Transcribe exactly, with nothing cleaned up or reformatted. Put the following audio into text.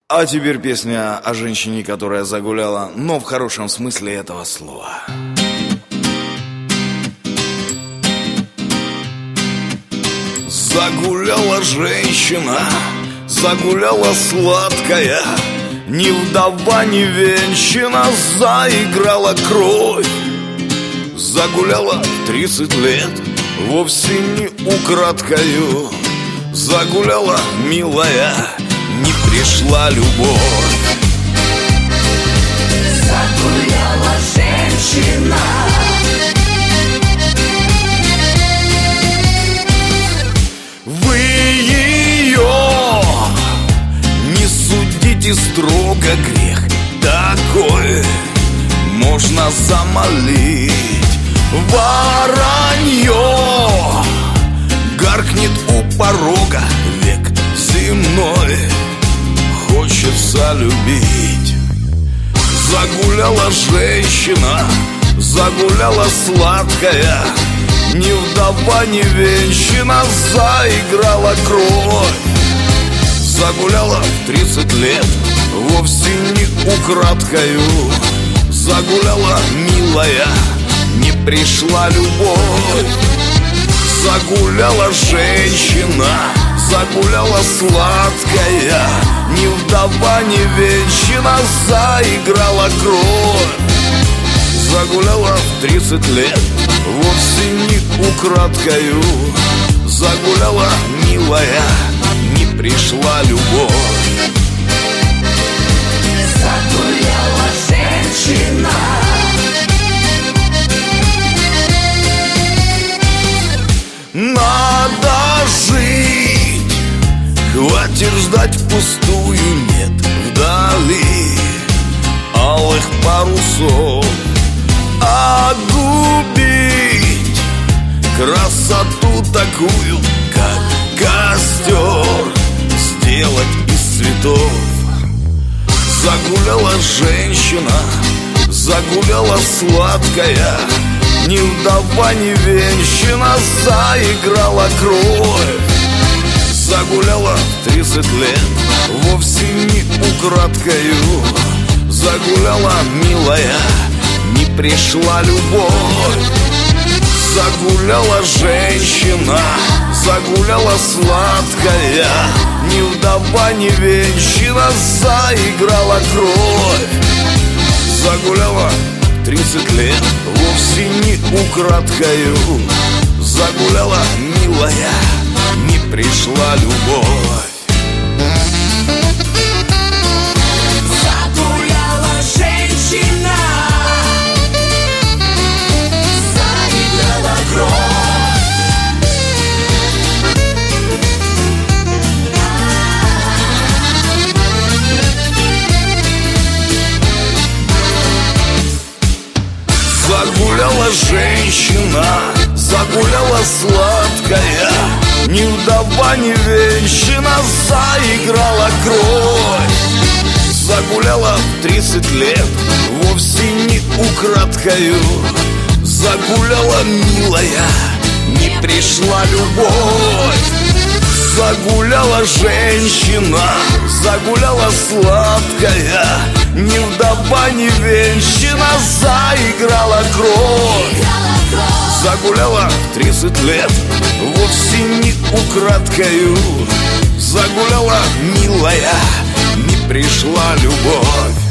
А теперь песня о женщине, которая загуляла, но в хорошем смысле этого слова. Загуляла женщина, загуляла сладкая, ни вдова, ни венчина, заиграла кровь. Загуляла тридцать лет, вовсе не украдкою. Загуляла, милая, не пришла любовь. Загуляла женщина, вы ее не судите строго, грех такой можно замолить. Воронье гаркнет у порога, век земной хочется любить. Загуляла женщина, загуляла сладкая, ни вдова, ни венчина, заиграла кровь. Загуляла в тридцать лет, вовсе не украдкою. Загуляла, милая, не пришла любовь. Загуляла женщина, загуляла сладкая, ни вдова, ни венчина, заиграла кровь. Загуляла в тридцать лет, вовсе не украдкою. Загуляла, милая, не пришла любовь. загуляла женщина, Надо жить, хватит ждать впустую, нет вдали алых парусов. А губить красоту такую, как костер, сделать из цветов. Загуляла женщина, загуляла сладкая, ни вдова, ни венчина, заиграла кровь. Загуляла тридцать лет, вовсе не украдкою. Загуляла, милая, не пришла любовь. Загуляла женщина, загуляла сладкая, ни вдова, ни венчина, заиграла кровь. Загуляла тридцать лет, вовсе не украдкою. Загуляла, милая, не пришла любовь. загуляла женщина, заиграла кровь. Загуляла женщина, загуляла сладкая, ни вдова, ни венчина, заиграла кровь. Загуляла в тридцать лет, вовсе не украдкою. Загуляла, милая, не пришла любовь. Загуляла женщина, загуляла сладкая, ни вдова, ни венчина, заиграла кровь. Загуляла в тридцать лет, вовсе не украдкою. Загуляла, милая, не пришла любовь.